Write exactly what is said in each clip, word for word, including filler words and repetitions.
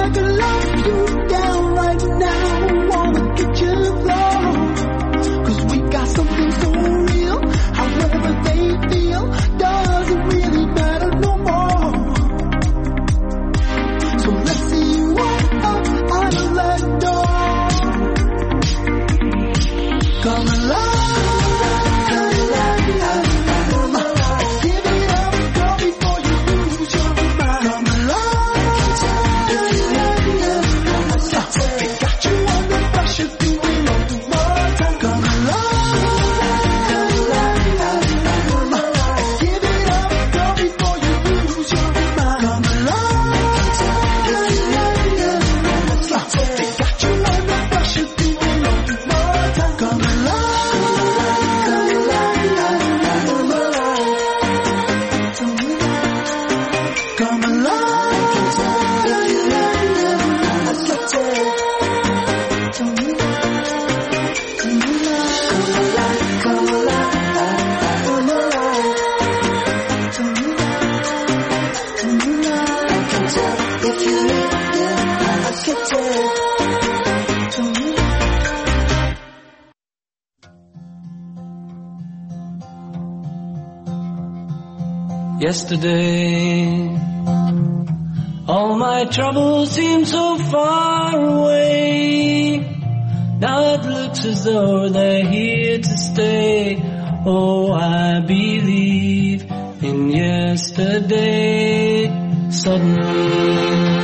Yesterday, all my troubles seem so far away. Now it looks as though they're here to stay. Oh, I believe in yesterday. Suddenly,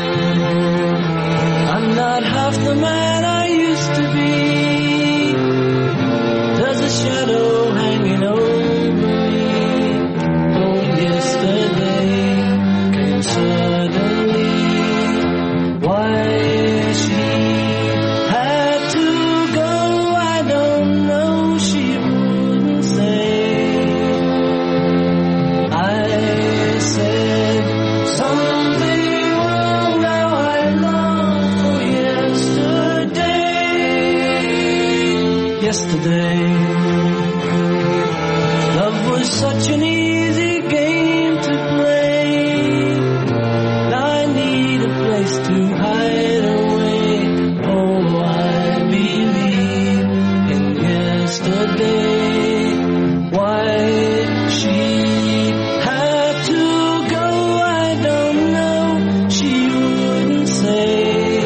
I'm not half the man I used to be. There's a shadow hanging over me. Oh, yesterday came suddenly. Why she had to go, I don't know. She wouldn't say. I said something wrong. Now I long for yesterday. Yesterday, love was such an easy game to play. Now I need a place to hide away. Oh, I believe in yesterday. Why she had to go, I don't know. She wouldn't say.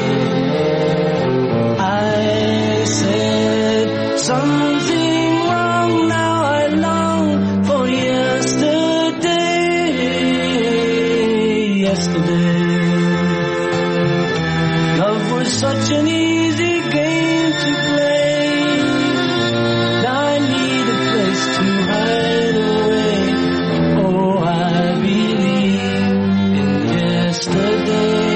I said something wrong. Now I long for yesterday. Yesterday, love was such an easy game to play. Now I need a place to hide away. Oh, I believe in yesterday.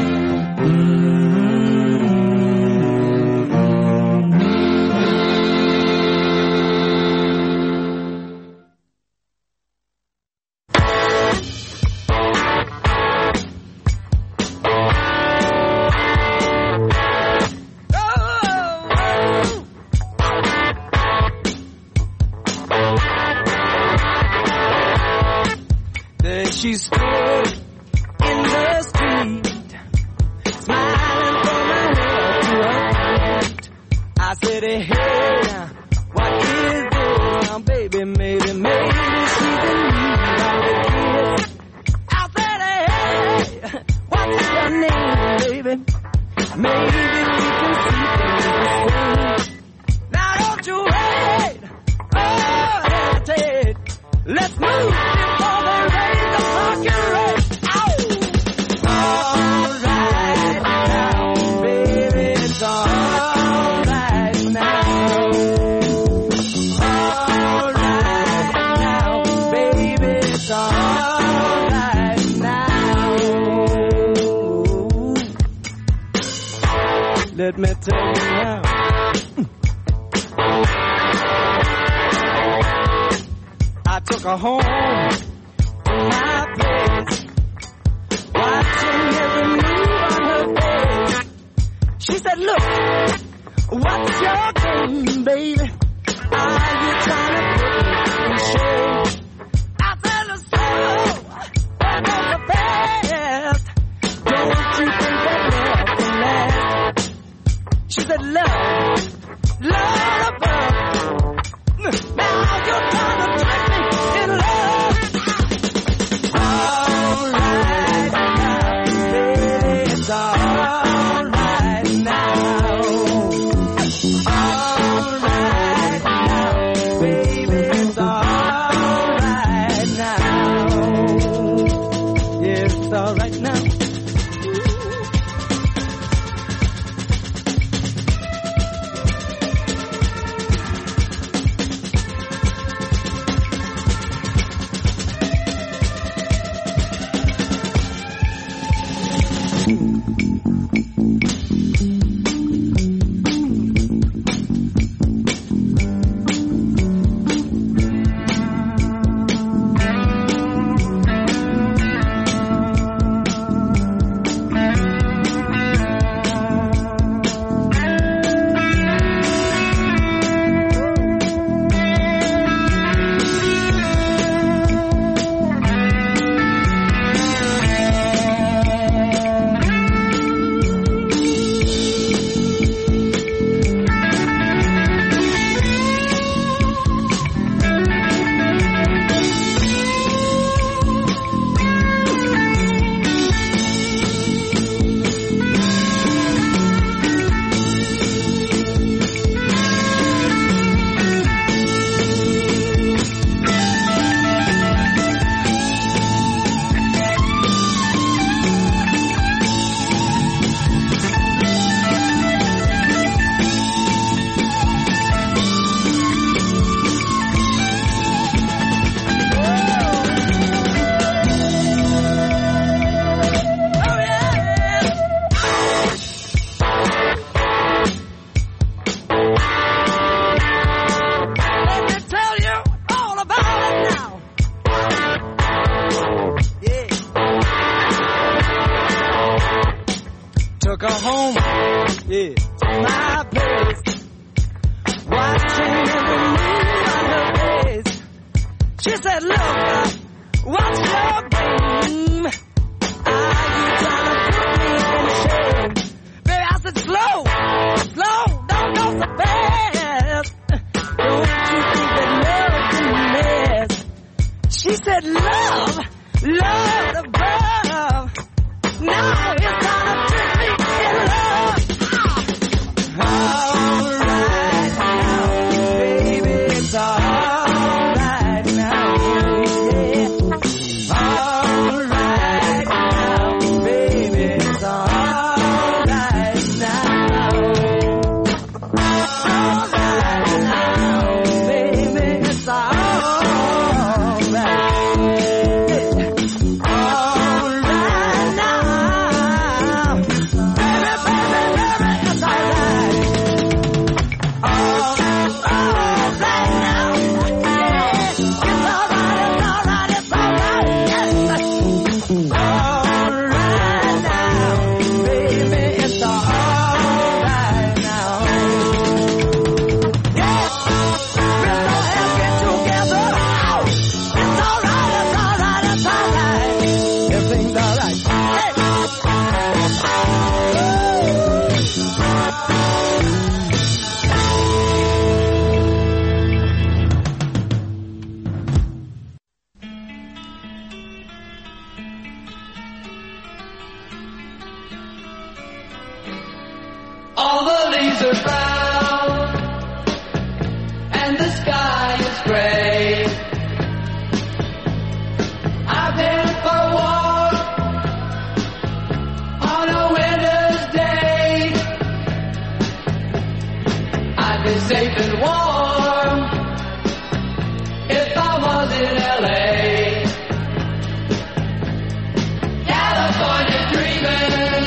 There she stood in the street, smiling from her head to her feet. I said, hey, what is this now, baby? Maybe, maybe she's in need of a kiss. I said, hey, what's your name, baby? Maybe we can see things the same. Now don't you wait, oh, hesitate. Let's move before they raise the fucking rate. Ow! All right now, baby, it's all right now. All right now, baby, it's all right now. Let me tell you now. I took her home to my place, watching every move on her face. She said, look, what's your game, baby? Are you trying to put me in shame? I said, let's go, that was the best. Don't you think that love said love, love above. Now you're trying to trick me in love. All right now, baby, it's all right now. All right now, baby, it's all right now. Yeah, it's all right now. Took her home, yeah, to my place. Watching every move on her face. She said, look, what's your game? Are you trying to put me in shame? Baby, I said, slow, slow, don't go so fast. Don't you think that love can last? She said, love, love above. Now it's time to trick me in love. All right now, baby, it's all right now, yeah. All right now, baby, it's all right now. All right now, baby, it's all right. All the leaves are brown and the sky is gray. I've been for a walk on a winter's day. I'd be safe and warm if I was in L A. California dreaming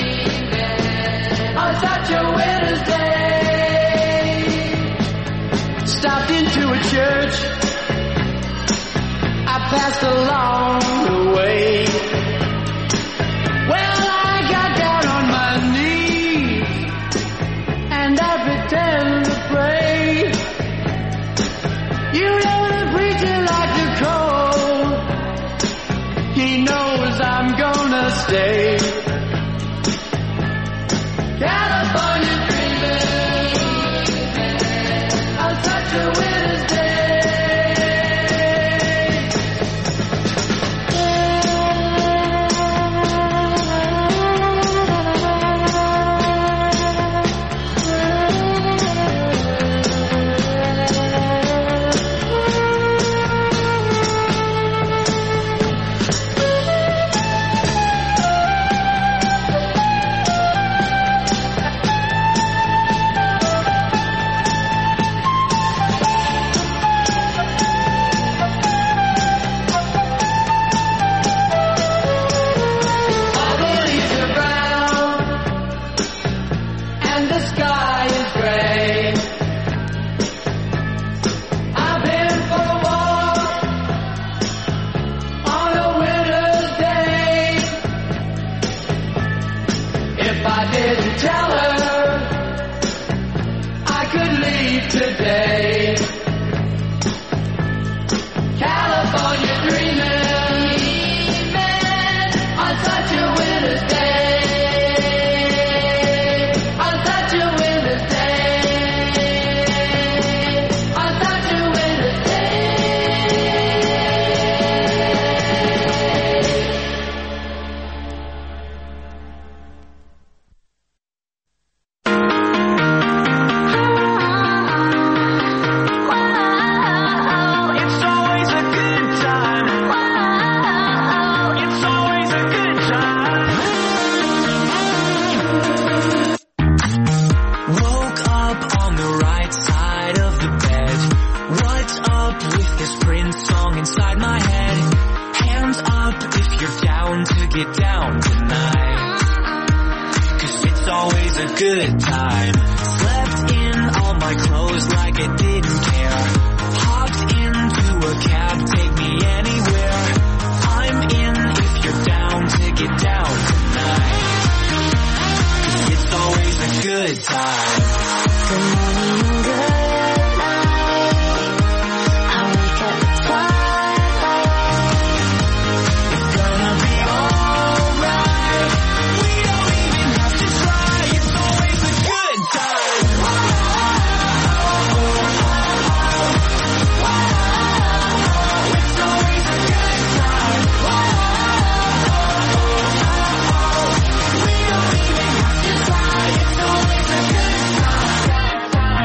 on such a winter's day. Stopped into a church I passed along the way. Well, I got down on my knees and I pretend to pray. You know the preacher like the cold. He knows I'm gonna stay. California dreaming. If I didn't tell her I could leave today. California dreaming, dreaming on such a winter's day, on such a winter's day, on such a winter's get down tonight, 'cause it's always a good time. Slept in all my clothes like I didn't care. Hopped into a cab, take me anywhere. I'm in if you're down to get down tonight, 'cause it's always a good time. Good morning, good night. I wake up at twilight. It's gonna be alright. We don't even have to try. It's always a good time. It's always a good time. We don't even have to try. It's always a good time.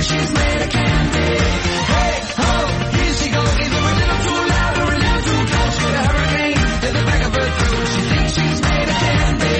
she's made of candy. Hey, ho, here she goes, either a little too loud or a little too close. With a hurricane to the back of her throat. She thinks she's made of candy.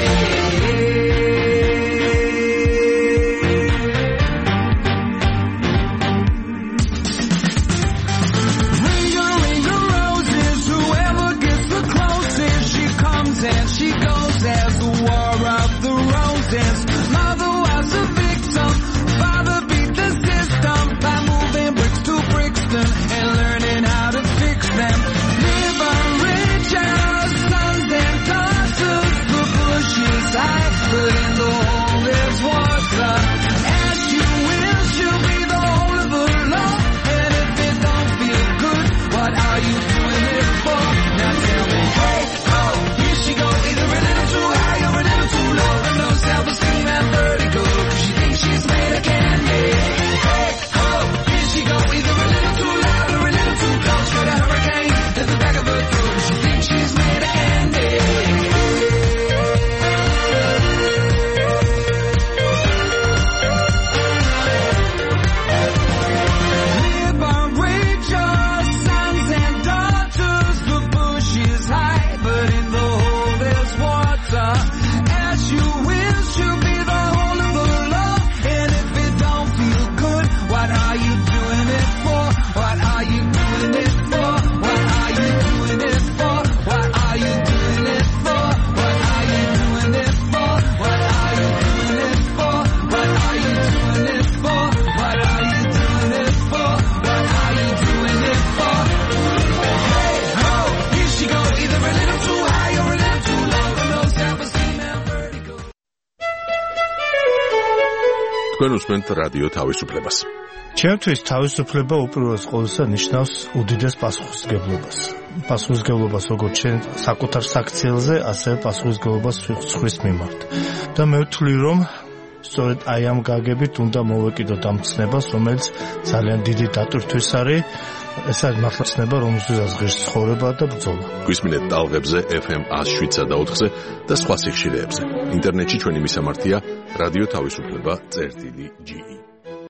And she goes as the war of the roses. Mother was a victim, father beat the system by moving bricks to Brixton and learning how to fix them. Liberate your sons and daughters. The bushes high, but in the hole there's water. As you will, she'll be the whole of the law. And if it don't feel good, what are you doing it for? Now tell me, hey, oh, she go either a little too high or a little too low. And no self-esteem and vertigo, cause she thinks she's made of candy. Hey, ho, here she go either a little too loud or a little too close. With a hurricane to the back of her throat. She thinks she's made of candy. Liberate your sons and daughters. The bush is high, but in the as you will, she'll be the whole of the law. And if it don't feel good, what are you doing it for? What are you doing it for? What are you doing it for? What are you doing it for? What are you doing it for? What are you doing it for? What are you doing it for? What are you doing it for? What are you doing it for? Hey, ho, here she go, either a little too high or a little too low. თქვენ უსმენთ რადიო თავისუფლებას. ჩემთვის თავისუფლება უპირველეს ყოვლისა ნიშნავს უდიდეს პასუხისმგებლობას. პასუხისმგებლობას როგორც ჩვენ საკუთარ საქციელზე, ასევე პასუხისმგებლობას სხვის მიმართ. და მე ვთვლი, რომ სწორედ აი ამ გაგებით უნდა მოვეკიდოთ ამ ცნებას, რომელიც ძალიან დიდი დატვირთვის არის. ეს არის მართლა ცნება, რომელსაც ღირს ცხოვრება და ბრძოლა. გვისმინეთ ტალღებზე ეფ ემ one oh seven და ოთხზე და სხვა სიხშირეებზე. ინტერნეტში ჩვენი მისამართია რადიო თავისუფლება წერტილი ჯი ი.